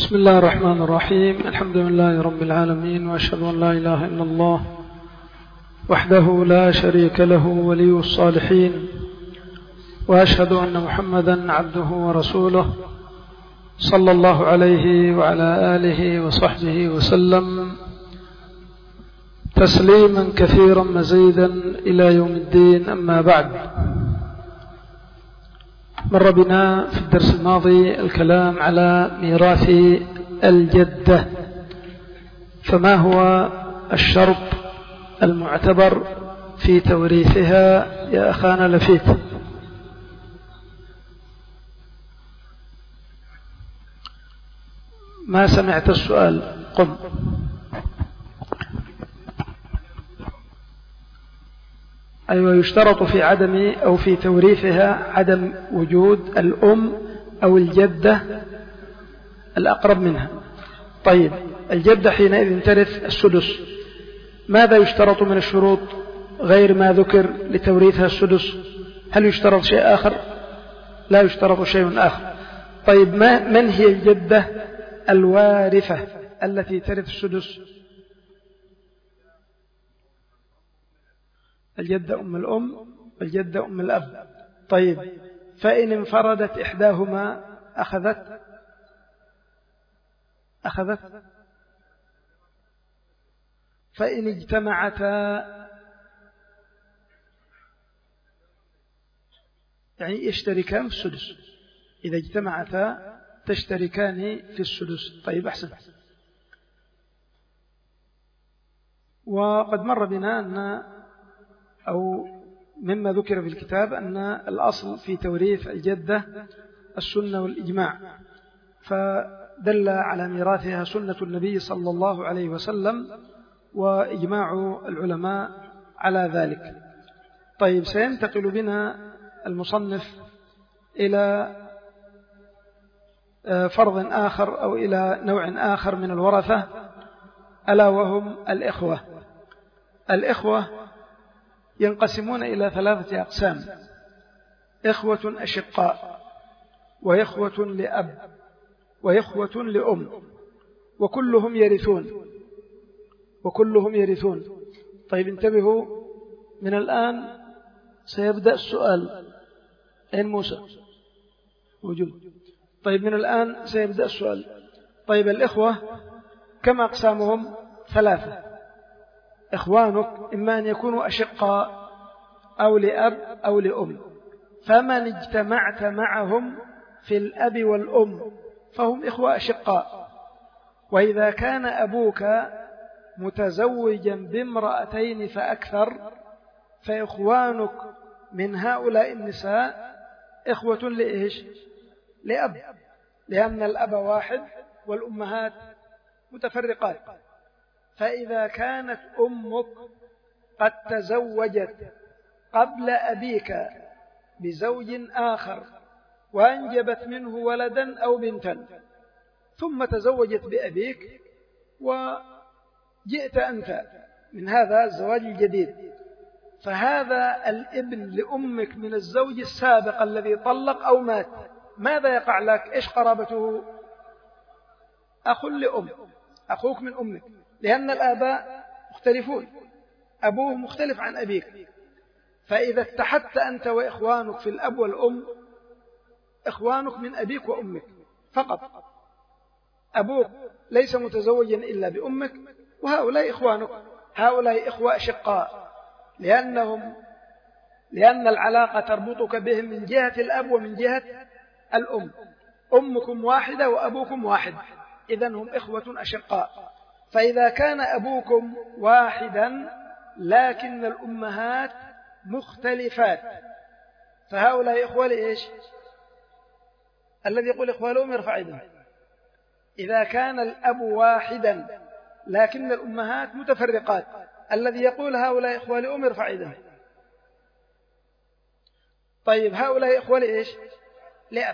بسم الله الرحمن الرحيم. الحمد لله رب العالمين، وأشهد أن لا إله إلا الله وحده لا شريك له ولي الصالحين، وأشهد أن محمدا عبده ورسوله صلى الله عليه وعلى آله وصحبه وسلم تسليما كثيرا مزيدا إلى يوم الدين. أما بعد، مر بنا في الدرس الماضي الكلام على ميراث الجدة، فما هو الشرط المعتبر في توريثها يا أخانا لفيت؟ ما سمعت السؤال؟ قم. أيوة، يشترط في عدم أو في توريثها عدم وجود الأم أو الجدة الأقرب منها. طيب، الجدة حينئذ ترث السدس. ماذا يشترط من الشروط غير ما ذكر لتوريثها السدس؟ هل يشترط شيء آخر؟ لا يشترط شيء آخر. طيب، من هي الجدة الوارثة التي ترث السدس؟ الجدة أم الأم والجدة أم الأب. طيب، فإن انفردت إحداهما أخذت فإن اجتمعتا يعني يشتركان في السدس. إذا اجتمعتا تشتركان في السدس. طيب، أحسن. وقد مر بنا أن أو مما ذكر في الكتاب أن الأصل في توريث الجدة السنة والإجماع، فدل على ميراثها سنة النبي صلى الله عليه وسلم وإجماع العلماء على ذلك. طيب، سينتقل بنا المصنف إلى فرض آخر أو إلى نوع آخر من الورثة، ألا وهم الإخوة. الإخوة ينقسمون إلى 3 أقسام: إخوة أشقاء، وإخوة لأب، وإخوة لأم، وكلهم يرثون. طيب، انتبهوا، من الآن سيبدأ السؤال. أين موسى؟ موجود. طيب، من الآن سيبدأ السؤال. طيب، الإخوة كم أقسامهم؟ 3. إخوانك إما أن يكونوا أشقاء أو لأب أو لأم، فمن اجتمعت معهم في الأب والأم فهم إخوة أشقاء. وإذا كان أبوك متزوجا بامرأتين فأكثر فإخوانك من هؤلاء النساء إخوة لإيش؟ لأب، لأن الأب واحد والأمهات متفرقات. فإذا كانت أمك قد تزوجت قبل أبيك بزوج آخر وأنجبت منه ولدا أو بنتا، ثم تزوجت بأبيك وجئت أنت من هذا الزواج الجديد، فهذا الابن لأمك من الزوج السابق الذي طلق أو مات، ماذا يقع لك؟ إيش قرابته؟ أخ لأم، أخوك من أمك، لأن الآباء مختلفون، أبوه مختلف عن أبيك. فإذا اتحدت أنت وإخوانك في الأب والأم، إخوانك من أبيك وأمك فقط، أبوك ليس متزوجا إلا بأمك، وهؤلاء إخوانك، هؤلاء إخوة أشقاء، لأن العلاقة تربطك بهم من جهة الأب ومن جهة الأم. أمكم واحدة وأبوكم واحد، إذن هم إخوة أشقاء. فإذا كان أبوكم واحدا لكن الأمهات مختلفات فهؤلاء إخوة لإيش؟ الذي يقول إخوة لهم يرفع يده. إذا كان الأب واحدا لكن الأمهات متفرقات، الذي يقول هؤلاء إخوة لهم يرفع يده. طيب، هؤلاء إخوة لإيش؟ لأب.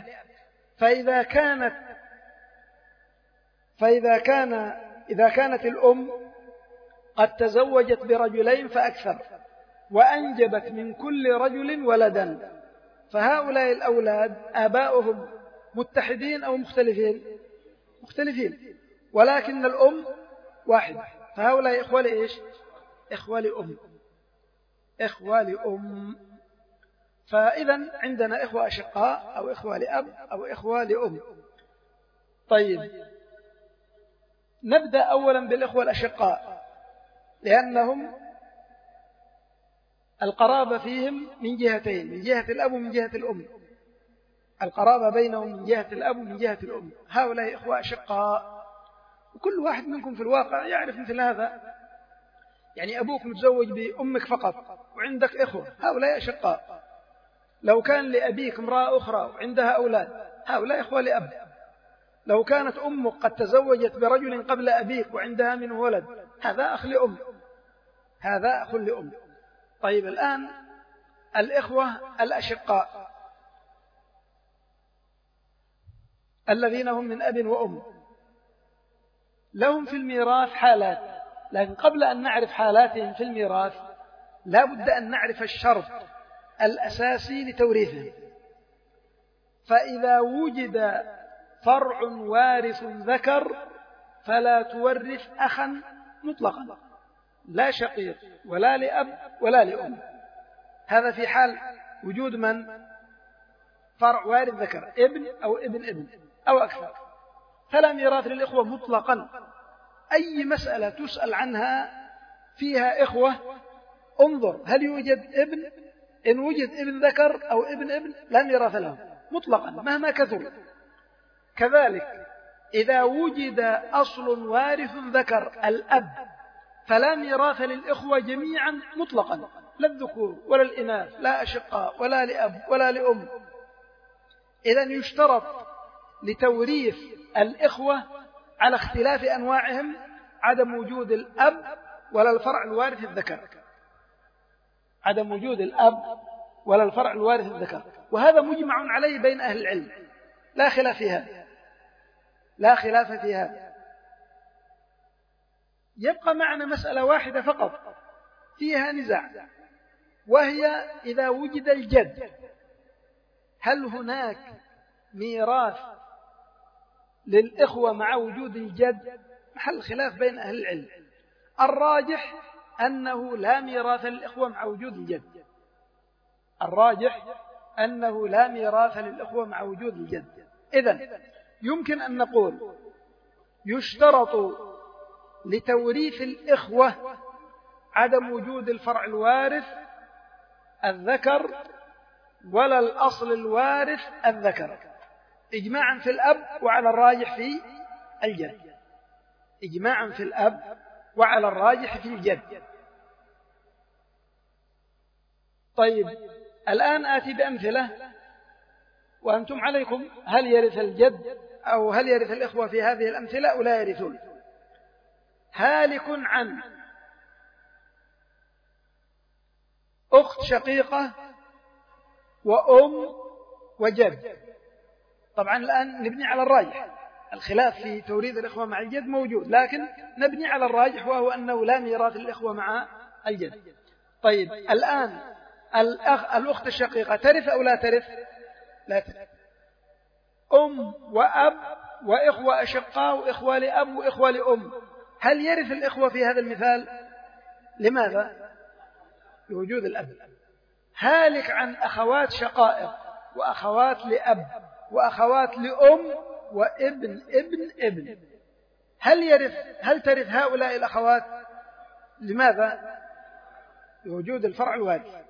إذا كانت الأم قد تزوجت برجلين فأكثر وأنجبت من كل رجل ولدا، فهؤلاء الأولاد آباؤهم متحدين أو مختلفين؟ مختلفين، ولكن الأم واحدة، فهؤلاء إخوة لإيش؟ إخوة لأم، إخوة لأم. فإذا عندنا إخوة أشقاء أو إخوة لأب أو إخوة لأم. طيب، نبدأ أولا بالإخوة الأشقاء، لأنهم القرابة فيهم من جهتين، من جهة الأب ومن جهة الأم، القرابة بينهم من جهة الأب ومن جهة الأم. هؤلاء إخوة أشقاء، وكل واحد منكم في الواقع يعرف مثل هذا. يعني أبوك متزوج بأمك فقط وعندك إخوة، هؤلاء أشقاء. لو كان لأبيك امرأة أخرى وعندها أولاد، هؤلاء إخوة لأب. لو كانت أمك قد تزوجت برجل قبل أبيك وعندها منه ولد، هذا أخ لأم، هذا أخ لأم. طيب، الآن الإخوة الأشقاء الذين هم من أب وأم لهم في الميراث حالات، لكن قبل أن نعرف حالاتهم في الميراث لا بد أن نعرف الشرط الأساسي لتوريثهم. فإذا وجد فرع وارث ذكر فلا تورث أخا مطلقا، لا شقيق ولا لأب ولا لأم. هذا في حال وجود من؟ فرع وارث ذكر، ابن أو ابن أو أكثر، فلا ميراث للإخوة مطلقا. أي مسألة تسأل عنها فيها إخوة انظر هل يوجد ابن، إن وجد ابن ذكر أو ابن لا ميراث له مطلقا مهما كثر. كذلك إذا وجد أصل وارث ذكر الأب فلا ميراث للإخوة جميعا مطلقا، لا الذكور ولا الإناث، لا أشقاء ولا لأب ولا لأم. إذن يشترط لتوريث الإخوة على اختلاف أنواعهم عدم وجود الأب ولا الفرع الوارث الذكر، عدم وجود الأب ولا الفرع الوارث الذكر، وهذا مجمع عليه بين أهل العلم، لا خلاف في هذا، لا خلاف في هذا. يبقى معنا مسألة واحدة فقط فيها نزاع، وهي إذا وجد الجد هل هناك ميراث للإخوة مع وجود الجد؟ محل خلاف بين أهل العلم. الراجح أنه لا ميراث للإخوة مع وجود الجد، الراجح أنه لا ميراث للإخوة مع وجود الجد. إذن يمكن أن نقول يشترط لتوريث الإخوة عدم وجود الفرع الوارث الذكر ولا الأصل الوارث الذكر، إجماعا في الأب وعلى الراجح في الجد، إجماعا في الأب وعلى الراجح في الجد. طيب، الآن آتي بأمثلة وأنتم عليكم هل يرث الجد أو هل يرث الإخوة في هذه الأمثلة أو لا يرثون. هالك عن أخت شقيقة وأم وجد. طبعا الآن نبني على الراجح، الخلاف في توريث الإخوة مع الجد موجود، لكن نبني على الراجح وهو أنه لا ميراث للإخوة مع الجد. طيب، الآن الأخت الشقيقة ترث أو لا ترث؟ لا ترث. أم وأب وإخوة أشقاء وإخوة لأب وإخوة لأم، هل يرث الإخوة في هذا المثال؟ لماذا؟ لوجود الأب. هالك عن أخوات شقائق وأخوات لأب وأخوات لأم وابن ابن، هل ترث هؤلاء الأخوات؟ لماذا؟ لوجود الفرع الوارث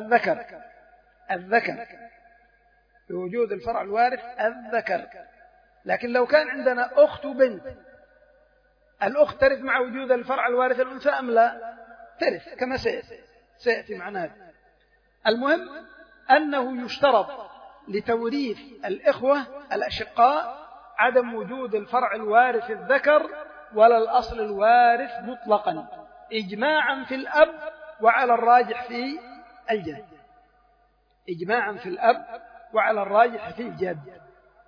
الذكر، لوجود الفرع الوارث الذكر. لكن لو كان عندنا أخت وبنت، الأخت ترث مع وجود الفرع الوارث الأنثى أم لا؟ ترث كما سيأتي معنا هذا. المهم أنه يشترط لتوريث الإخوة الأشقاء عدم وجود الفرع الوارث الذكر ولا الأصل الوارث مطلقا، إجماعا في الأب وعلى الراجح في الجد، إجماعا في الأب وعلى الراجح في الجد.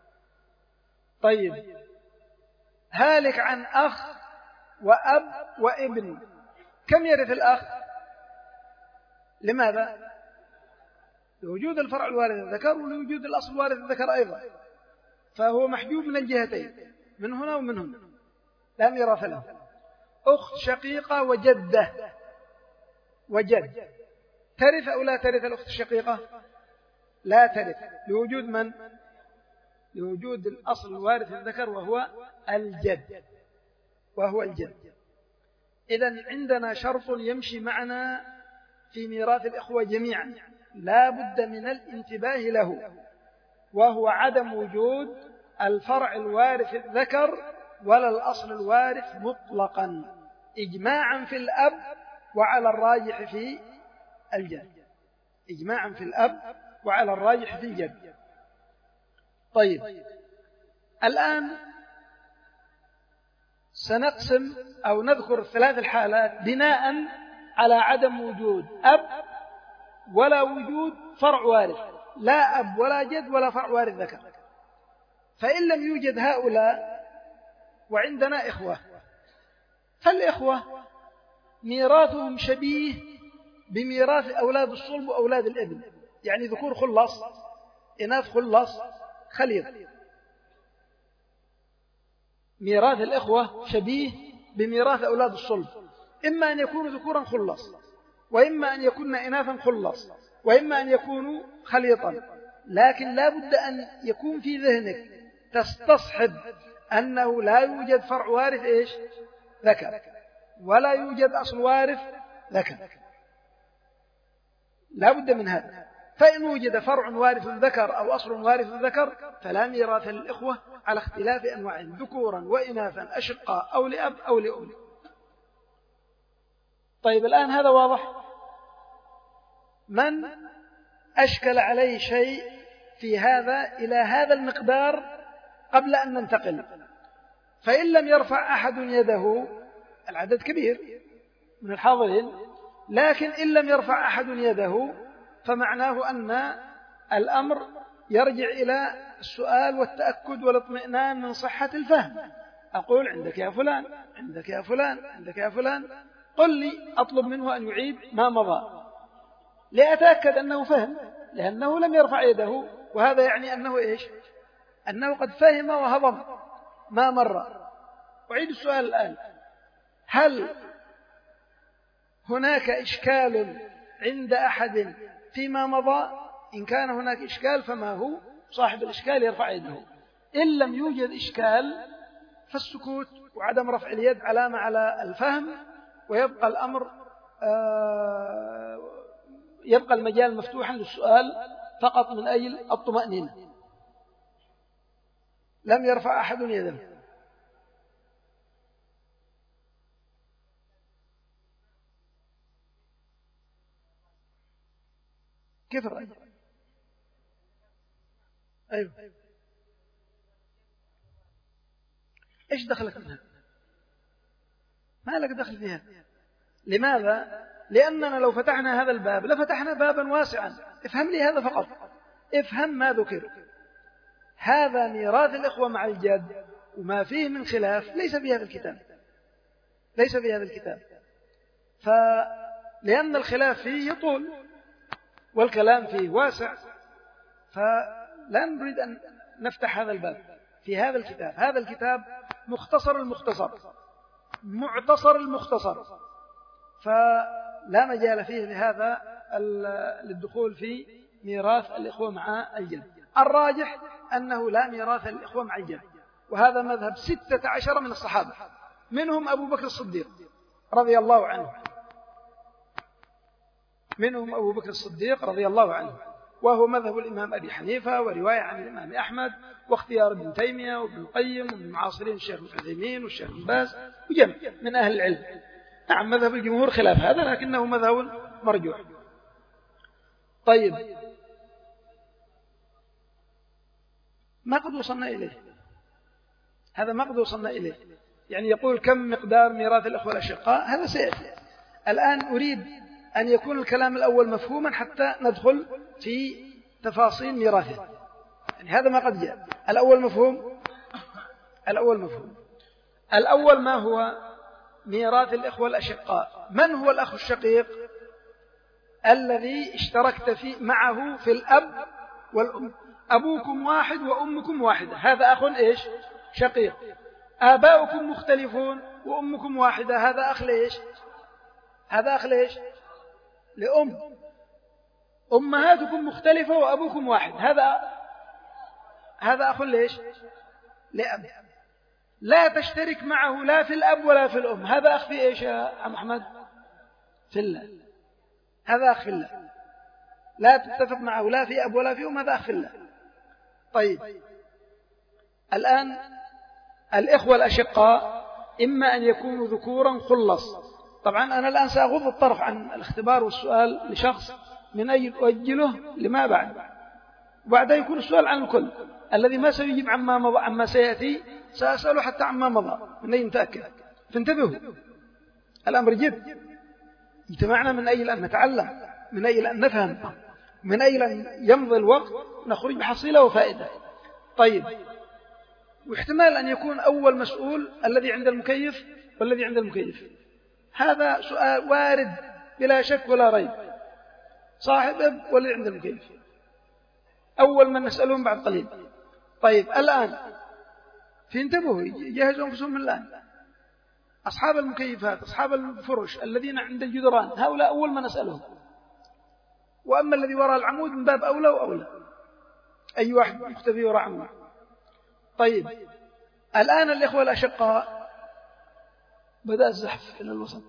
طيب، هالك عن أخ وأب وابن، كم يرث الأخ؟ لماذا؟ لوجود الفرع الوارث الذكر ولوجود الأصل الوارث الذكر أيضا، فهو محجوب من الجهتين. من هنا ومن هنا لا ميراث له. أخت شقيقة وجدة وجد ترث أو لا ترث الأخت الشقيقة؟ لا ترث، لوجود من؟ لوجود الأصل الوارث الذكر وهو الجد. إذن عندنا شرط يمشي معنا في ميراث الإخوة جميعا لا بد من الانتباه له، وهو عدم وجود الفرع الوارث الذكر ولا الأصل الوارث مطلقا، إجماعا في الأب وعلى الراجح في الجد. إجماعا في الأب وعلى الراجح في الجد. طيب، الآن سنقسم أو نذكر ثلاث الحالات بناء على عدم وجود أب ولا وجود فرع وارث، لا أب ولا جد ولا فرع وارث ذكر. فإن لم يوجد هؤلاء وعندنا إخوة، فالإخوة ميراثهم شبيه بميراث أولاد الصلب وأولاد الابن، يعني ذكور خلص إناث خلص خليط. ميراث الإخوة شبيه بميراث أولاد الصلب، إما أن يكونوا ذكورا خلص، وإما أن يكون إناثا خلص، وإما أن يكونوا خليطا. لكن لا بد أن يكون في ذهنك تستصحب أنه لا يوجد فرع وارث إيش؟ ذكر، ولا يوجد أصل وارث ذكر، لا بد من هذا. فإن وجد فرع وارث ذكر أو أصل وارث ذكر فلا ميراث للإخوة على اختلاف أنواعهم، ذكورا وإناثا، أشقاء أو لأب أو لأم. طيب، الآن هذا واضح. من أشكل عليه شيء في هذا إلى هذا المقدار قبل أن ننتقل؟ فإن لم يرفع أحد يده، العدد كبير من الحاضرين، لكن إن لم يرفع أحد يده فمعناه أن الأمر يرجع إلى السؤال والتأكد والاطمئنان من صحة الفهم. أقول عندك يا فلان، عندك يا فلان، عندك يا فلان، قل لي، أطلب منه أن يعيد ما مضى لأتأكد أنه فهم، لأنه لم يرفع يده، وهذا يعني أنه إيش؟ أنه قد فهم وهضم ما مر. أعيد السؤال الآن: هل هناك إشكال عند أحد فيما مضى؟ إن كان هناك إشكال فما هو؟ صاحب الإشكال يرفع يده. إن لم يوجد إشكال فالسكوت وعدم رفع اليد علامة على الفهم، ويبقى الأمر يبقى المجال مفتوحا للسؤال فقط من أجل الطمأنينة. لم يرفع أحد يده. كيف الرأي؟ أيوه، إيش دخلك منها؟ ما لك دخل فيها. لماذا؟ لأننا لو فتحنا هذا الباب لفتحنا بابا واسعا. افهم لي هذا فقط، افهم ما ذكر. هذا ميراث الإخوة مع الجد، وما فيه من خلاف ليس في هذا الكتاب، ليس في هذا الكتاب. فلأن الخلاف فيه يطول والكلام فيه واسع، فلا نريد أن نفتح هذا الباب في هذا الكتاب. هذا الكتاب مختصر المختصر، معتصر المختصر، فلا مجال فيه لهذا للدخول في ميراث الإخوة مع الجد. الراجح أنه لا ميراث للإخوة مع الجد، وهذا مذهب 16 من الصحابة، منهم أبو بكر الصديق رضي الله عنه، منهم أبو بكر الصديق رضي الله عنه، وهو مذهب الإمام أبي حنيفة، ورواية عن الإمام أحمد، واختيار ابن تيمية وابن القيم ومن معاصرين الشيخ ابن عثيمين والشيخ بن باز وجمع من أهل العلم. نعم، مذهب الجمهور خلاف هذا، لكنه مذهب مرجوح. طيب، ما قد وصلنا إليه؟ هذا ما قد وصلنا إليه. يعني يقول كم مقدار ميراث الأخوة الأشقاء، هذا سيأتي. الآن أريد أن يكون الكلام الأول مفهوما حتى ندخل في تفاصيل ميراثه. يعني هذا ما قد جاء. الأول مفهوم. الأول ما هو ميراث الإخوة الأشقاء؟ من هو الأخ الشقيق؟ الذي اشتركت معه في الأب والأم. أبوكم واحد وأمكم واحدة، هذا أخ إيش؟ شقيق. آباؤكم مختلفون وأمكم واحدة، هذا أخ ليش؟ هذا أخ ليش؟ لأم. أمهاتكم مختلفة وأبوكم واحد، هذا أخ ليش؟ لأب. لا تشترك معه لا في الأب ولا في الأم، هذا أخ في إيش يا عم أحمد؟ في الله. هذا أخ في الله، لا تتفق معه لا في أب ولا في أم، هذا أخ في الله. طيب الآن الإخوة الأشقاء إما أن يكونوا ذكورا خلص. طبعا أنا الآن سأغض الطرف عن الاختبار والسؤال لشخص من أجل أؤجله لما بعد، وبعدها يكون السؤال عن الكل. الذي ما سيجيب عما مضى عما سيأتي سأسأله حتى عما مضى من أجل نتأكد. فانتبهوا، الأمر جد. اجتمعنا من أجل أن نتعلم، من أجل أن نفهم، من أجل أن يمضي الوقت نخرج بحصيلة وفائدة. طيب، واحتمال أن يكون أول مسؤول الذي عند المكيف والذي عند المكيف، هذا سؤال وارد بلا شك ولا ريب. صاحب أب والذي عند المكيف أول من نسألهم بعد قليل. طيب الآن فانتبهوا، جهزوا أنفسهم من الآن. أصحاب المكيفات، أصحاب الفرش الذين عند الجدران، هؤلاء أول ما نسألهم. وأما الذي وراء العمود من باب أولى وأولى، أي واحد مختفي وراء عمود. طيب الآن الإخوة الأشقاء، بدأ الزحف إلى الوسط.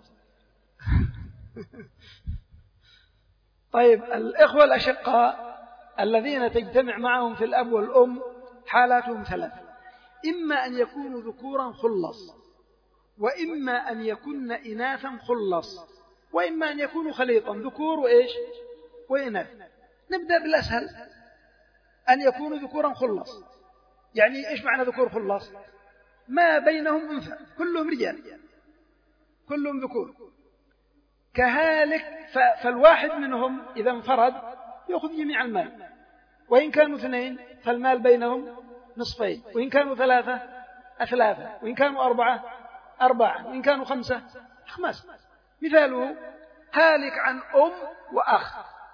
طيب الإخوة الأشقاء الذين تجتمع معهم في الأب والأم حالاتهم ثلاثة: إما أن يكونوا ذكورا خلص، وإما أن يكون إناثا خلص، وإما أن يكونوا خليطا ذكور وإيش وإناث. نبدأ بالأسهل، أن يكونوا ذكورا خلص. يعني إيش معنى ذكور خلص؟ ما بينهم أنثى، كلهم رجال، كلهم ذكور كهالك. فالواحد منهم إذا انفرد يأخذ جميع المال، وإن كانوا اثنين فالمال بينهم نصفين، وإن كانوا ثلاثة أثلاثة، وإن كانوا أربعة أربعة، وإن كانوا خمسة خمسة. مثاله هالك عن أم وأخ،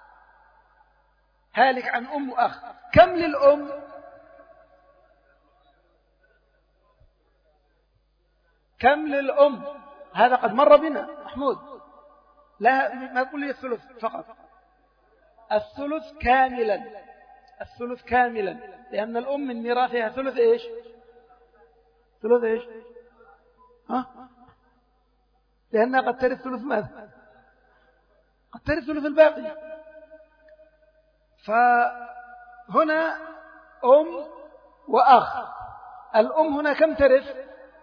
هالك عن أم وأخ. كم للأم؟ كم للأم؟ هذا قد مر بنا محمود، لا ما تقول لي الثلث فقط، الثلث كاملا، الثلث كاملا، لأن الأم من ميراثها ثلث إيش؟ ثلث إيش؟ ها؟ لأنها قد ترث ثلث ماذا؟ قد ترث ثلث الباقي. فهنا أم وأخ. الأم هنا كم ترث؟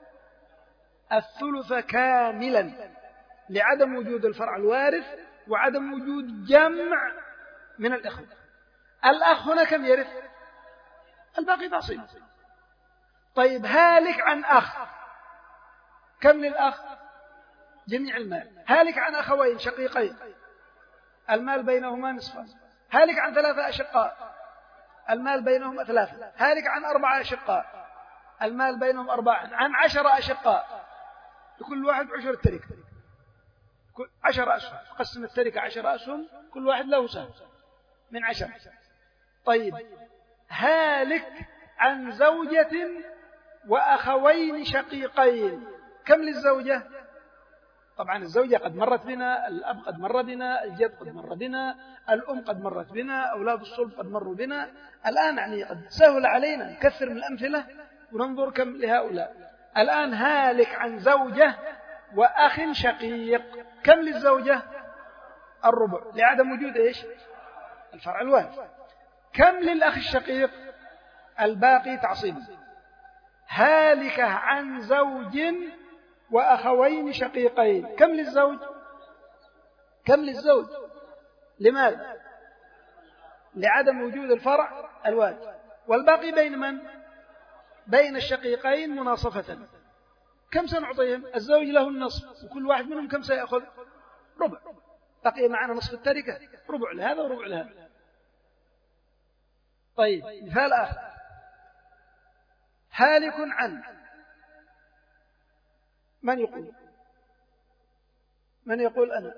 الثلث كاملا، لعدم وجود الفرع الوارث وعدم وجود جمع من الإخوة. الأخ هنا كم يرث؟ الباقي تعصيب. طيب هالك عن أخ، كم للأخ؟ جميع المال. هالك عن أخوين شقيقين، المال بينهما نصفان. هالك عن ثلاثة أشقاء، المال بينهم ثلاثة. هالك عن أربعة أشقاء، المال بينهم أربعة. عن 10 أشقاء، لكل واحد 10 التركة، 10 أسهم، قسم التركة 10 أسهم، كل واحد له سهم من 10. طيب هالك عن زوجة وأخوين شقيقين، كم للزوجة؟ طبعا الزوجة قد مرت بنا، الأب قد مر بنا، الجد قد مر بنا، الأم قد مرت بنا، أولاد الصلب قد مروا بنا. الآن يعني قد سهل علينا نكثر من الأمثلة وننظر كم لهؤلاء. الآن هالك عن زوجة وأخ شقيق، كم للزوجة؟ الربع، لعدم وجود إيش؟ الفرع الوارث. كم للأخ الشقيق؟ الباقي تعصيب. هالك عن زوج وأخوين شقيقين، كم للزوج؟ كم للزوج؟ لماذا؟ لعدم وجود الفرع الوارث. والباقي بين من؟ بين الشقيقين مناصفة. كم سنعطيهم؟ الزوج له النصف، وكل واحد منهم كم سيأخذ؟ ربع. بقي معنا نصف التركة، ربع لهذا وربع لهذا. طيب مثال آخر: هالك عن، من يقول؟ من يقول أنا؟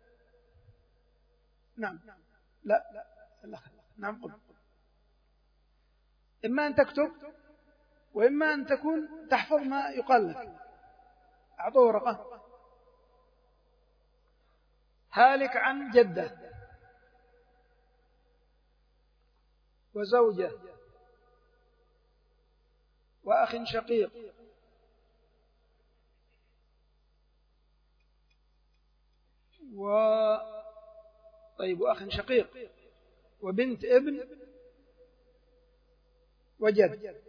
نعم. لا. نعم قل. إما أن تكتب وإما أن تكون تحفظ ما يقال لك. أعطوه ورقة. هالك عن جدة وزوجة وأخ شقيق وأخ شقيق وبنت ابن وجد.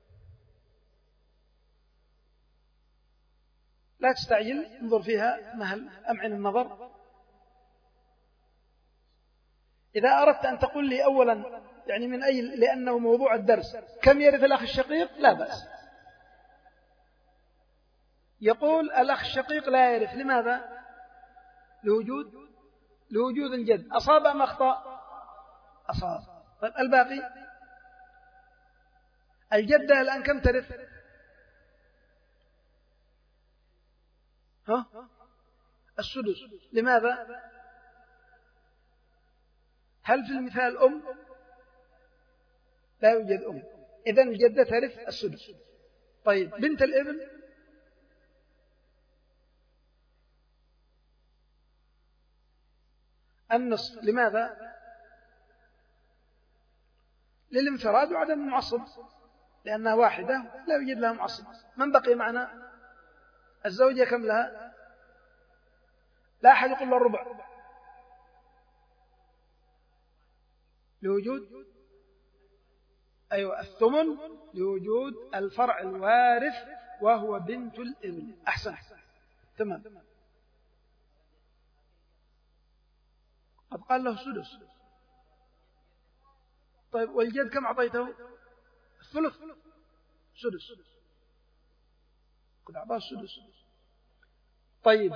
لا تستعجل، انظر فيها مهل، أمعن النظر. إذا أردت أن تقول لي أولا يعني من أي، لأنه موضوع الدرس، كم يرث الأخ الشقيق؟ لا بأس. يقول الأخ الشقيق لا يرث. لماذا؟ لوجود الجد. أصاب أم أخطأ؟ أصاب. طيب الباقي؟ الجدة الآن كم ترث؟ السدس. لماذا؟ هل في المثال أم؟ لا يوجد أم، إذن الجدة ترث السدس. طيب بنت الابن؟ النصف. لماذا؟ للانفراد وعدم المعصب، لأنها واحدة لا يوجد لها معصب. من بقي معنا؟ الزوجة كم لها؟ لا أحد يقول له الربع لوجود، أيوة الثمن لوجود الفرع الوارث وهو بنت الابن. أحسن، تمام. قد قال له سدس. طيب والجد كم أعطيته؟ الثلث. سدس، قد أعطاه السدس. طيب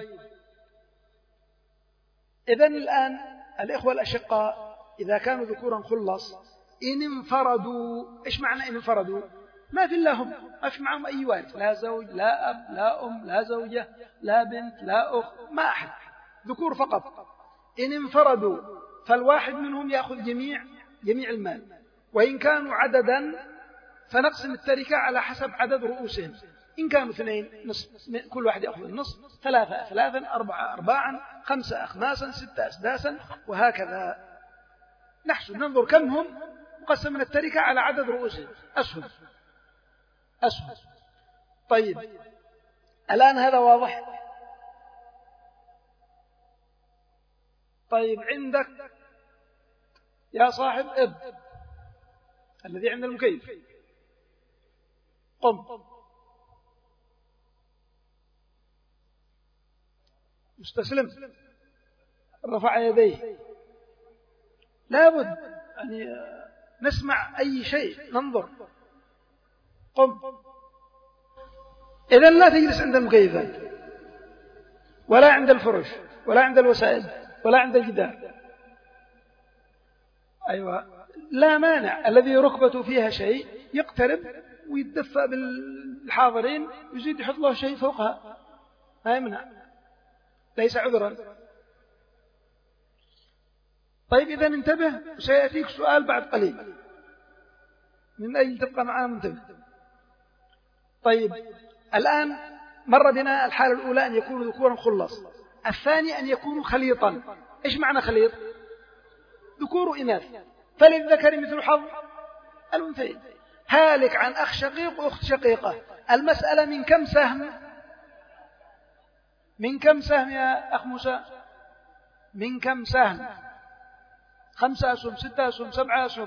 إذن الآن الإخوة الأشقاء إذا كانوا ذكورا خلص إن انفردوا. إيش معنى إن انفردوا؟ ما في إلا هم، ما في معهم أي وارث، لا زوج لا أب لا أم لا زوجة لا بنت لا أخت، ما أحد، ذكور فقط. إن انفردوا فالواحد منهم يأخذ جميع المال، وإن كانوا عددا فنقسم التركة على حسب عدد رؤوسهم. إن كانوا 2 نصف، كل واحد يأخذ النصف، 3 3 4 4 5 أخماسا 6 أسداسا، وهكذا نحسب ننظر كم هم، وقسمنا التركة على عدد رؤوسهم. أسهم. طيب الآن هذا واضح. طيب عندك يا صاحب اب الذي عند المكيف، قم. مستسلم، رفع يديه. لابد يعني نسمع أي شيء، ننظر. قم. إذن لا تجلس عند المكيفات ولا عند الفرش ولا عند الوسائد ولا عند الجدار. أيوة، لا مانع. الذي ركبته فيها شيء يقترب ويتدفى بالحاضرين، يزيد يحط له شيء فوقها، ما يمنع، ليس عذرا. طيب إذن انتبه، سيأتيك سؤال بعد قليل، من أجل تبقى معنا منتبه. طيب الآن مر بنا الحالة الأولى أن يكونوا ذكورا خلص، الثاني أن يكونوا خليطا. إيش معنى خليط؟ ذكور وإناث، فللذكر مثل حظ الأنثيين. هالك عن أخ شقيق وأخت شقيقة. المسألة من كم سهم؟ من كم سهم يا أخ موسى؟ من كم سهم؟ 5 أسهم 6 أسهم 7 أسهم؟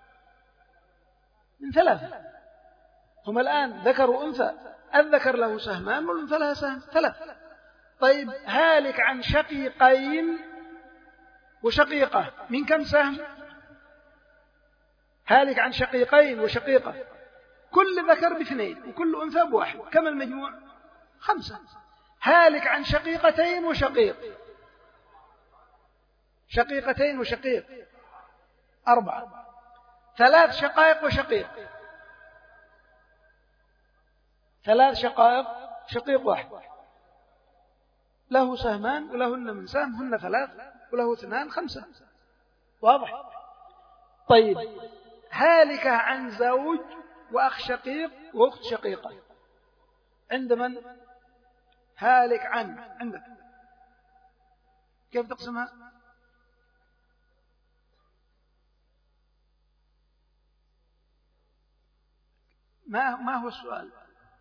من 3. هم الآن ذكر وأنثى، الذكر له سهمان والأنثى لها سهم 3. طيب هالك عن شقيقين وشقيقة، من كم سهم؟ هالك عن شقيقين وشقيقة، كل ذكر ب2 وكل أنثى ب1، كم المجموع؟ 5. هالك عن شقيقتين وشقيق، شقيقتين وشقيق 4. 3 شقائق وشقيق، 3 شقائق، شقيق 1 له سهمان ولهن من سهم، هن 3 وله 2 5. واضح؟ طيب هالك عن زوج وأخ شقيق وأخت شقيقة. عند من؟ هالك عن. عندك كيف تقسمها؟ ما هو السؤال؟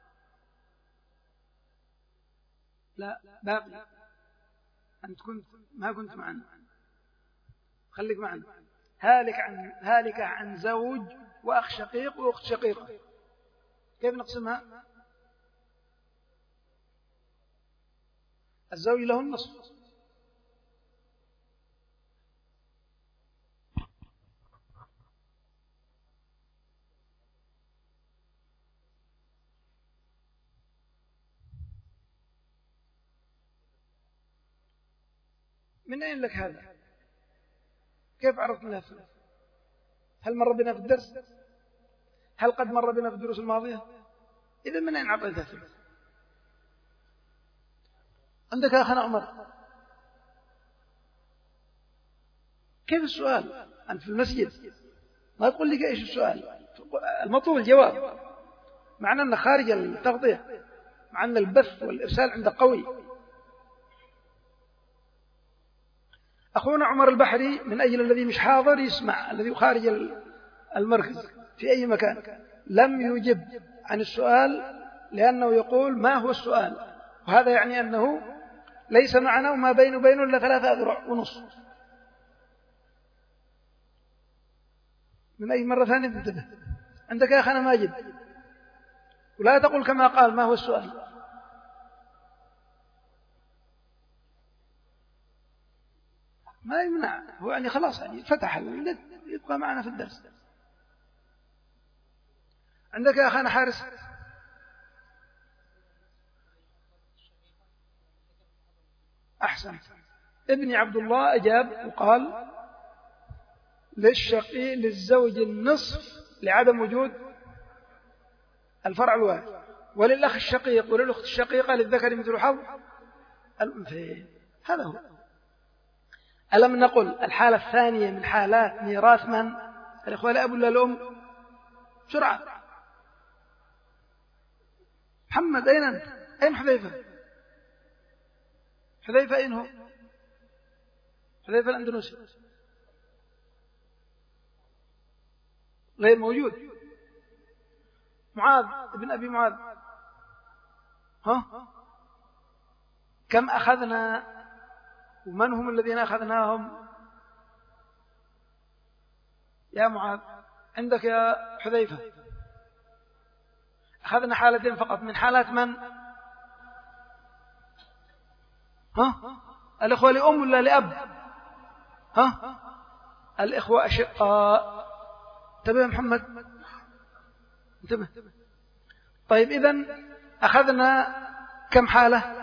لا باقي، أنت ما كنت معنا، خليك معنا. هالك عن زوج وأخ شقيق وأخت شقيقة، كيف نقسمها؟ الزوج له النصف. من أين لك هذا؟ كيف عرفت منها الثلث؟ هل مر بنا في الدرس؟ هل قد مر بنا في الدروس الماضية؟ إذا من أين عطيت الثلث؟ عندك أخنا عمر، كيف السؤال؟ أنت في المسجد ما تقول لي إيش السؤال، المطلوب الجواب، مع أننا خارج التغطية، مع أن البث والإرسال عندك قوي. أخونا عمر البحري من أجل الذي مش حاضر يسمع، الذي خارج المركز في أي مكان، لم يجب عن السؤال لأنه يقول ما هو السؤال، وهذا يعني أنه ليس معنا وما بينه وبينه إلا 3 أذرع ونص. من أي مرة ثانية تنتبه. عندك يا أخنا ماجد، ولا تقول كما قال ما هو السؤال. ما يمنع، هو يعني خلاص يعني فتح النت يبقى معنا في الدرس. عندك يا أخانا حارس. أحسن. ابن عبد الله أجاب وقال للزوج النصف لعدم وجود الفرع الوارث، وللأخ الشقيق وللأخت الشقيقة للذكر مثل حظ الأنثيين. هذا هو. ألم نقل الحالة الثانية من حالات ميراث من؟ الإخوة لا أب ولا الأم. بسرعة. محمد أين أنت؟ أين حذيفة؟ حذيفة أين هو؟ حذيفة الأندونيسي غير موجود. معاذ ابن أبي معاذ، ها؟ كم أخذنا ومن هم الذين أخذناهم يا معاذ؟ عندك يا حذيفة أخذنا حالتين فقط من حالات من؟ ها؟ الإخوة لأم ولا لأب؟ ها؟ الإخوة أشقاء. انتبه محمد، انتبه. طيب إذن أخذنا كم حالة؟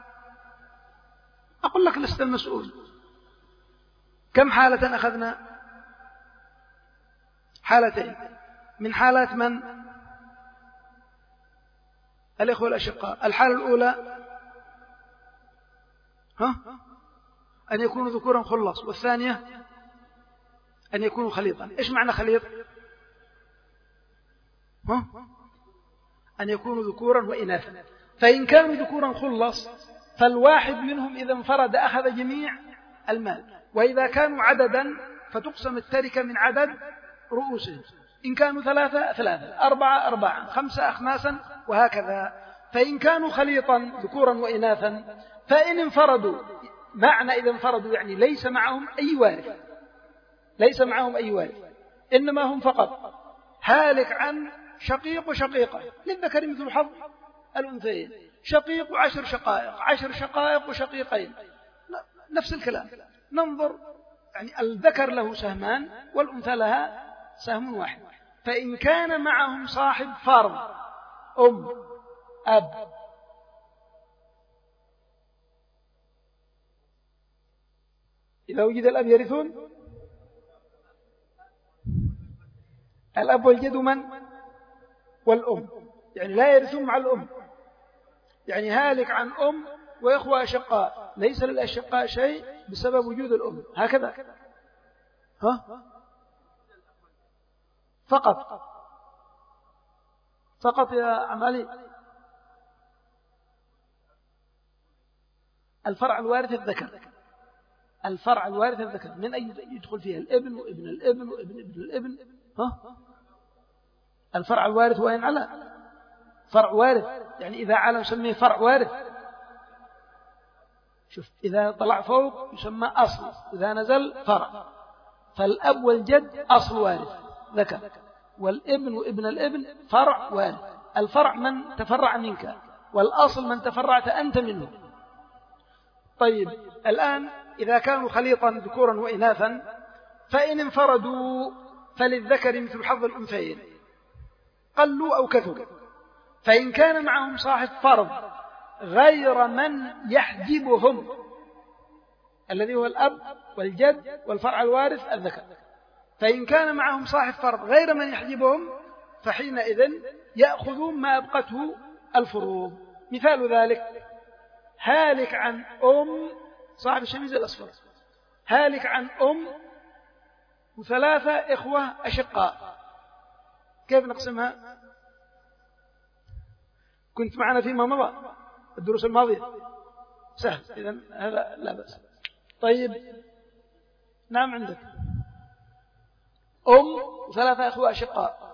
أقول لك لست المسؤول. كم حالة أخذنا؟ حالتين من حالات من؟ الإخوة الأشقاء. الحالة الأولى أن يكونوا ذكورا خلص، والثانية أن يكونوا خليطا. إيش معنى خليط؟ أن يكونوا ذكورا وإناثا. فإن كانوا ذكورا خلص فالواحد منهم إذا انفرد أخذ جميع المال، وإذا كانوا عددا فتقسم التركة من عدد رؤوسهم. إن كانوا 3 3، 4 4، 5 أخماسا، وهكذا. فإن كانوا خليطا ذكورا وإناثا فإن انفردوا، معنى إذا انفردوا يعني ليس معهم أي وارث، ليس معهم أي وارث، إنما هم فقط هالك عن شقيق وشقيقة للذكر مثل حظ الأنثيين، شقيق و10 شقائق، 10 شقائق وشقيقين، نفس الكلام. ننظر يعني الذكر له سهمان والأنثى لها سهم واحد. فإن كان معهم صاحب فرض أم أب إذا وجد الأب يرثون. الأب والجد من؟ والأم، يعني لا يرثون مع الأم، يعني هالك عن أم وإخوة أشقاء، ليس للأشقاء شيء بسبب وجود الأم، هكذا فقط. فقط يا عمالي. الفرع الوارث الذكر، الفرع الوارث الذكر من أي يدخل فيها الابن وابن الابن وابن ابن الابن. الفرع الوارث وين على فرع وارث، يعني إذا على نسميه فرع وارث. شوف إذا طلع فوق يسمى أصل، إذا نزل فرع. فالأب والجد أصل وارث ذكر، والابن وابن الابن فرع وارث. الفرع من تفرع منك، والأصل من تفرعت أنت منه. طيب الآن إذا كانوا خليطا ذكورا وإناثا فإن انفردوا فللذكر مثل حظ الأنثيين قلوا أو كثروا. فإن كان معهم صاحب فرض غير من يحجبهم الذي هو الأب والجد والفرع الوارث الذكر، فإن كان معهم صاحب فرض غير من يحجبهم فحينئذ يأخذون ما أبقته الفروض. مثال ذلك هالك عن صاحب الشميز الأصفر، هالك عن وثلاثة إخوة أشقاء، كيف نقسمها؟ كنت معنا فيما مضى الدروس الماضية، سهل، إذن هذا لا بأس. طيب نعم، عندك وثلاثة إخوة أشقاء.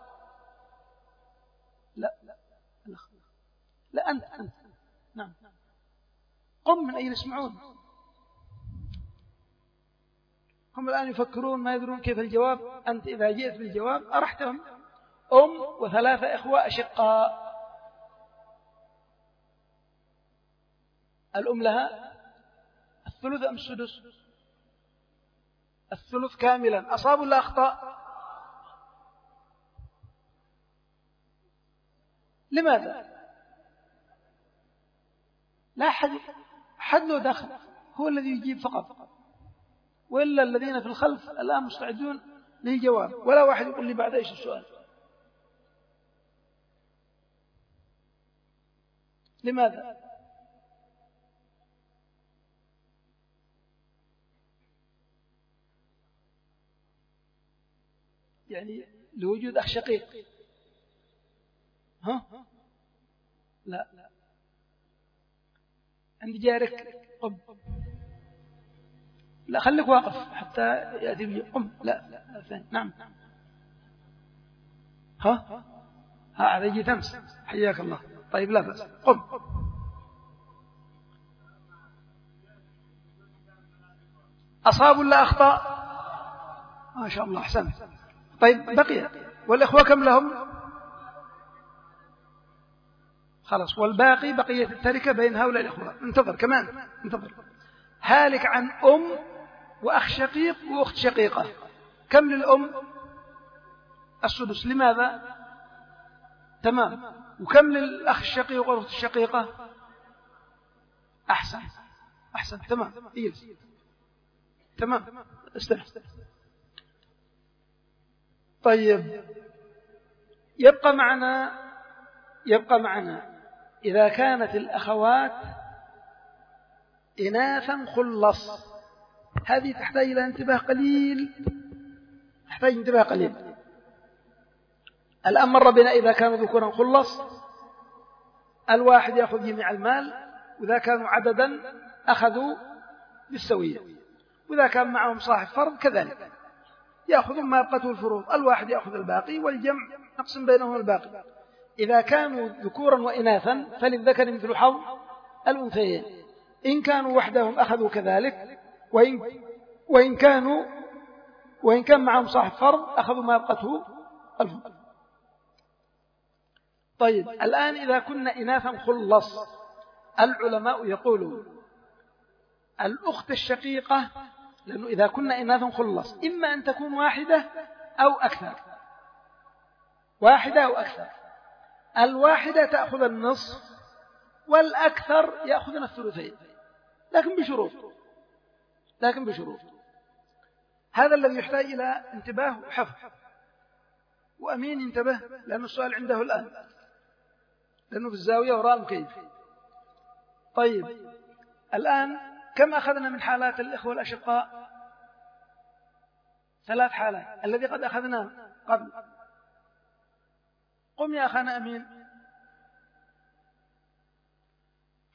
لا أنت نعم، قم من أين يسمعون. هم الآن يفكرون ما يدرون كيف الجواب. أنت إذا جئت بالجواب أرحتهم. وثلاثة إخوة أشقاء، الأم لها الثلث أم السدس؟ الثلث كاملا. أصاب ولا أخطأ؟ لماذا؟ لا حد له دخل، هو الذي يجيب فقط، وإلا الذين في الخلف الآن مستعدون للجواب، ولا واحد يقول لي بعد إيش السؤال. لماذا؟ يعني لوجود أخ شقيق. لا عندي جارك قم. لا خليك واقف حتى يأتي بي. قم. لا نعم. هذا يجي تمس. حياك الله. طيب لا بأس، قم. أصاب ولا أخطأ؟ ما شاء الله أحسن. طيب بقي والإخوة كم لهم؟ خلاص، والباقي بقية التركة بين هؤلاء الإخوة. انتظر كمان، انتظر. هالك عن وأخ شقيق وأخت شقيقة، كم للأم؟ السدس. لماذا؟ تمام. وكم للأخ الشقيق والأخت الشقيقة؟ أحسن تمام. تمام استمع. طيب يبقى معنا إذا كانت الأخوات إناثا خلص. هذه تحتاج إلى انتباه قليل، الآن مر بنا إذا كانوا ذكورا خلص الواحد يأخذ جميع المال، وإذا كانوا عددا أخذوا بالسوية، وإذا كان معهم صاحب فرض كذلك يأخذون ما أبقته الفروض، الواحد يأخذ الباقي والجمع نقسم بينهم الباقي. إذا كانوا ذكورا وإناثا فللذكر مثل حظ الأنثيين، إن كانوا وحدهم أخذوا كذلك، وإن كان معهم صاحب فرض أخذوا ما أبقته الفروض. طيب الآن إذا كنا إناثا خلص، العلماء يقولون الأخت الشقيقة، لأنه إذا كنا إناثا خلص إما أن تكون واحدة أو أكثر. الواحدة تأخذ النصف والأكثر يأخذون الثلثين، لكن بشروط. هذا الذي يحتاج إلى انتباه وحفظ. وأمين ينتبه لأن السؤال عنده الآن، لأنه في الزاوية وراء المكيف. طيب الآن كم أخذنا من حالات الإخوة الأشقاء؟ 3 حالات الذي قد أخذناه قبل. قم يا أخانا أمين.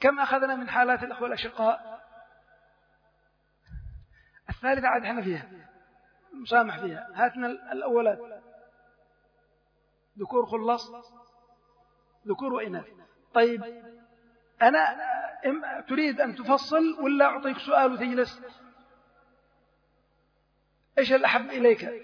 كم أخذنا من حالات الأخوة الأشقاء؟ الثالثة عاد احنا فيها مسامح فيها. هاتنا الأولات ذكور خلص، ذكور وإناث. طيب أنا تريد أن تفصل ولا أعطيك سؤال وتجلس؟ إيش الأحب إليك؟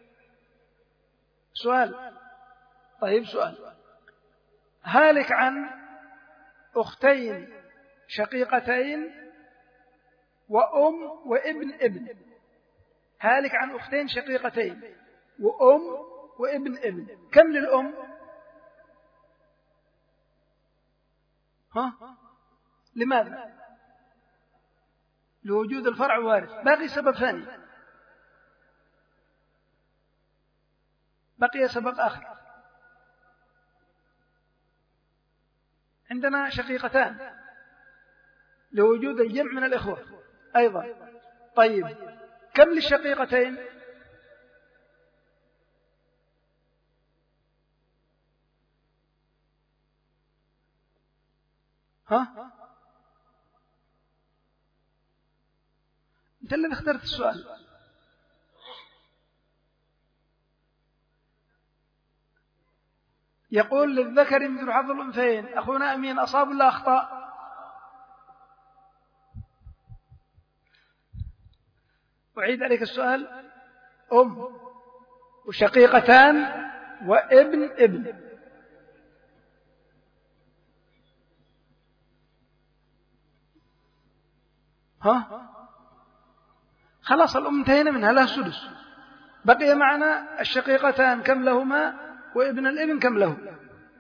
سؤال. طيب سؤال. هالك عن أختين شقيقتين وأم وابن ابن. هالك عن أختين شقيقتين وأم وابن ابن. كم للأم؟ لماذا؟ لوجود الفرع وارث. باقي سبب ثاني، بقي سبب آخر. عندنا شقيقتان لوجود الجمع من الإخوة أيضا. طيب كم للشقيقتين؟ أنت الذي اخترت السؤال. يقول للذكر مثل حظ الأنثيين. أخونا أمين أصاب ولا أخطأ؟ أعيد عليك السؤال. أم وشقيقتان وابن ابن. خلاص الأم انتهينا منها، لها سدس. بقي معنا الشقيقتان كم لهما وابن الابن كم له؟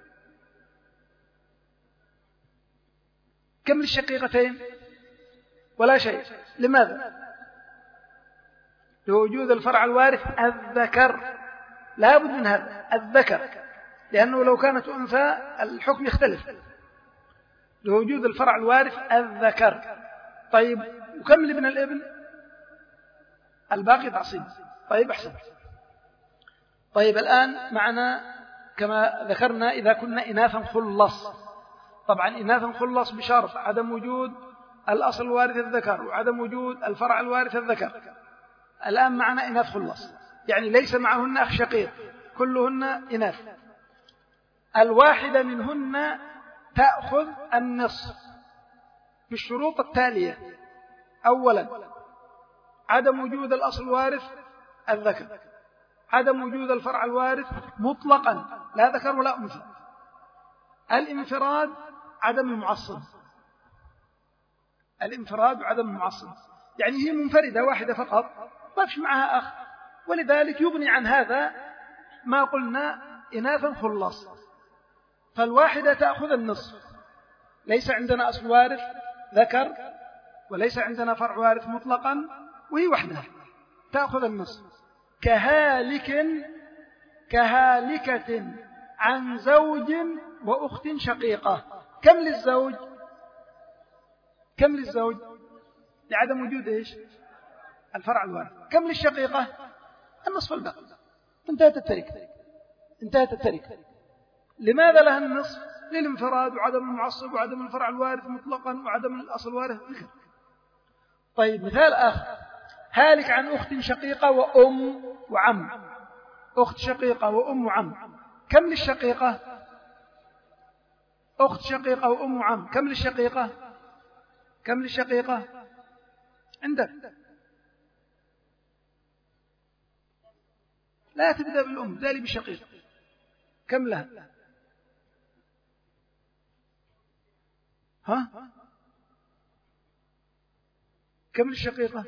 كم للشقيقتين؟ ولا شيء. لماذا؟ لوجود الفرع الوارث الذكر. لا بد من هذا الذكر، لأنه لو كانت أنثى الحكم يختلف. لوجود الفرع الوارث الذكر. طيب وكم لابن الابن؟ الباقي تعصيب. طيب أحسن. طيب الآن معنا كما ذكرنا إذا كنا إناثا خلص. طبعا إناثا خلص بشرط عدم وجود الأصل الوارث الذكر وعدم وجود الفرع الوارث الذكر. الآن معنا إناث خلص، يعني ليس معهن أخ شقيق، كلهن إناث. الواحدة منهن تأخذ النصف بالشروط التالية. أولا عدم وجود الأصل الوارث الذكر، عدم وجود الفرع الوارث مطلقا لا ذكر ولا أنثى، الانفراد عدم المعصب. الانفراد وعدم المعصب يعني هي منفردة واحدة فقط ما فيش معها أخ، ولذلك يغني عن هذا ما قلنا إناثا خلص. فالواحدة تأخذ النصف، ليس عندنا أصل وارث ذكر وليس عندنا فرع وارث مطلقا، وهي وحدها تأخذ النصف. كهالكة عن زوج وأخت شقيقة. كم للزوج؟ كم للزوج؟ لعدم وجود إيش؟ الفرع الوارث. كم للشقيقة؟ النصف الباقي. انتهت التركة. انتهت التركة. لماذا لها النصف؟ للانفراد وعدم المعصب وعدم الفرع الوارث مطلقا وعدم الأصل الوارث ذكر. طيب مثال آخر. هالك عن أخت شقيقة وأم وعم. أخت شقيقة وأم وعم. كم للشقيقة؟ أخت شقيقة وأم وعم. كم للشقيقة؟ كم للشقيقة؟ عندك لا تبدأ بالأم، ذلك بالشقيقة. كم لها؟ كم للشقيقة؟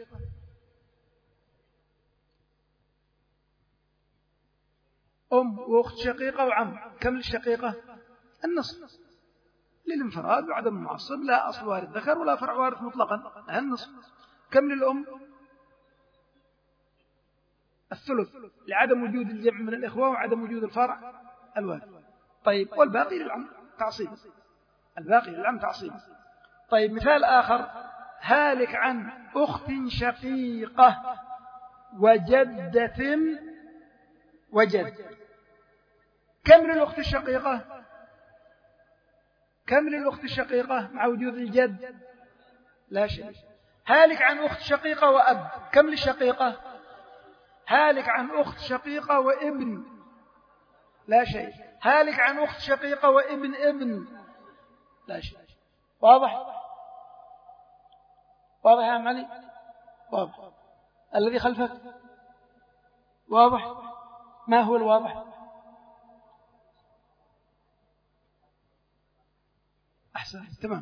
أم وأخت شقيقة وعم. كم للشقيقة؟ النصف للانفراد وعدم المعصب، لا أصل وارث ذكر ولا فرع وارث مطلقا، النصف. كم للأم؟ الثلث لعدم وجود الجمع من الإخوة وعدم وجود الفرع الوارث. طيب والباقي للعم تعصيب. الباقي للعم تعصيب. طيب مثال آخر. هالك عن أخت شقيقة وجدة وجد. كم للأخت الشقيقة؟ كم للأخت الشقيقة مع وجود الجد؟ لا شيء. هالك عن أخت شقيقة وأب، كم للشقيقة؟ هالك عن أخت شقيقة وابن، لا شيء. هالك عن أخت شقيقة وابن ابن، لا شيء. واضح؟ واضح يا عم علي؟ واضح. الذي خلفك واضح؟ ما هو الواضح؟ أحسن. تمام.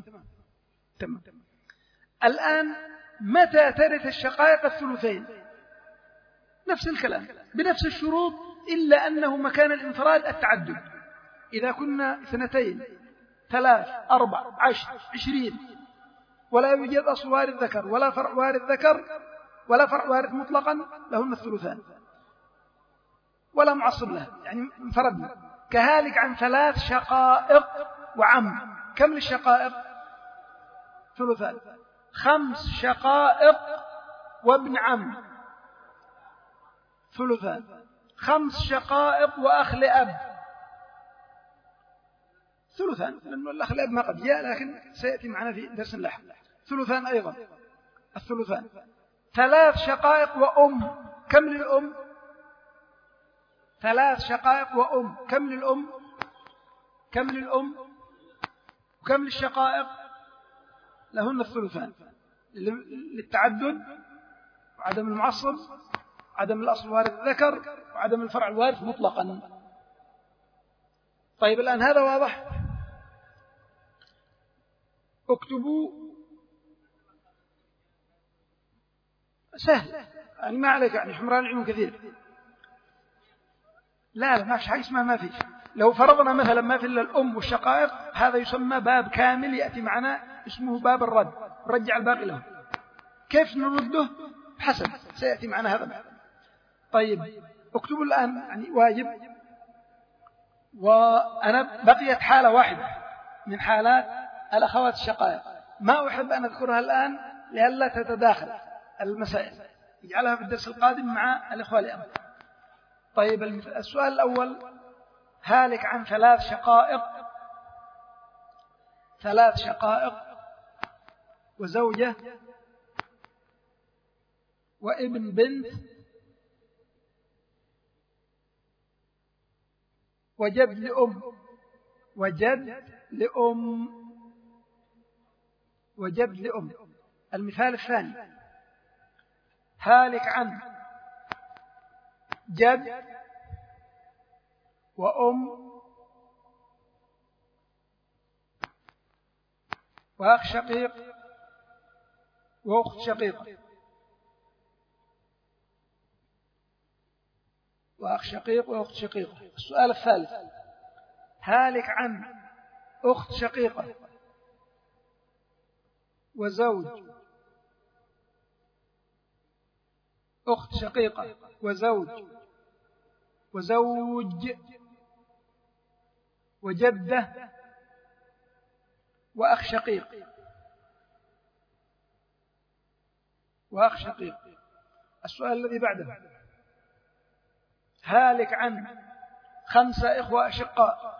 الآن متى ترث الشقائق الثلثين؟ نفس الكلام بنفس الشروط، إلا أنه مكان الانفراد التعدد. إذا كنا 2 3 4 10 20 ولا يوجد أصل وارث ذكر ولا فرع وارث ذكر ولا فرع وارث مطلقا، لهن الثلثان ولا معصب له، يعني انفردنا. كهالك عن 3 شقائق وعم، كم للشقائق؟ ثلثان. 5 شقائق وابن عم، ثلثان. 5 شقائق وأخ لأب، ثلثان، لأنه الأخ لأب ما قد جاء لكن سيأتي معنا في درس لاحق. ثلثان أيضا، الثلثان. 3 شقائق وأم، كم للأم؟ 3 شقائق وأم، كم للأم؟ كم للأم؟ وكم للشقائق؟ لهن الثلثان، للتعدد وعدم المعصب، عدم الأصل الوارث الذكر، وعدم الفرع الوارث مطلقا. طيب الآن هذا واضح؟ اكتبوا، سهل يعني ما عليك، يعني حمران عيون كثير. لا ما فيش حاجة اسمها ما فيش. لو فرضنا مثلا ما في إلا الأم والشقائق، هذا يسمى باب كامل يأتي معنا اسمه باب الرد، رجع الباقي له. كيف نرده؟ حسب سيأتي معنا هذا. طيب اكتبوا الآن يعني واجب، وأنا بقيت حالة واحدة من حالات الأخوات الشقائق ما أحب أن أذكرها الآن لئلا تتداخل المسائل، يجعلها في الدرس القادم مع الإخوة الأب. طيب السؤال الأول: هالك عن 3 شقائق، 3 شقائق وزوجة وابن بنت وجد لأم، وجد لأم، وجد لأم. المثال الثاني: هالك عن جد وأم وأخ شقيق وأخت شقيقة، وأخ شقيق وأخت شقيقة. السؤال الثالث: هالك عن أخت شقيقة وزوج، أخت شقيقة وزوج وجدة وأخ شقيق، وأخ شقيق. السؤال الذي بعده: هالك عن 5 إخوة أشقاء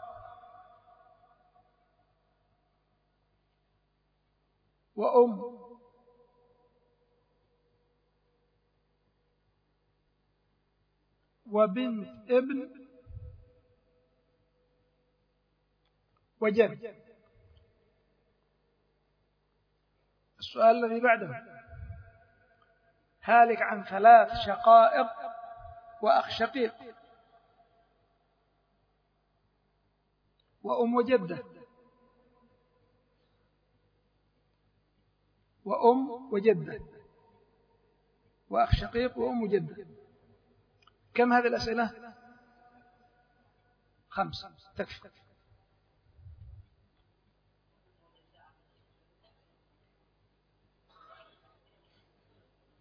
وأم وبنت ابن وجد. السؤال الذي بعده: هالك عن 3 شقائق وأخ شقيق وأم وجدة وأم وجدة وأخ شقيق وأم وجدة. كم هذه الأسئلة؟ 5 تكفي.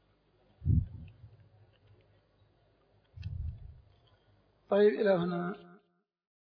طيب إلى هنا.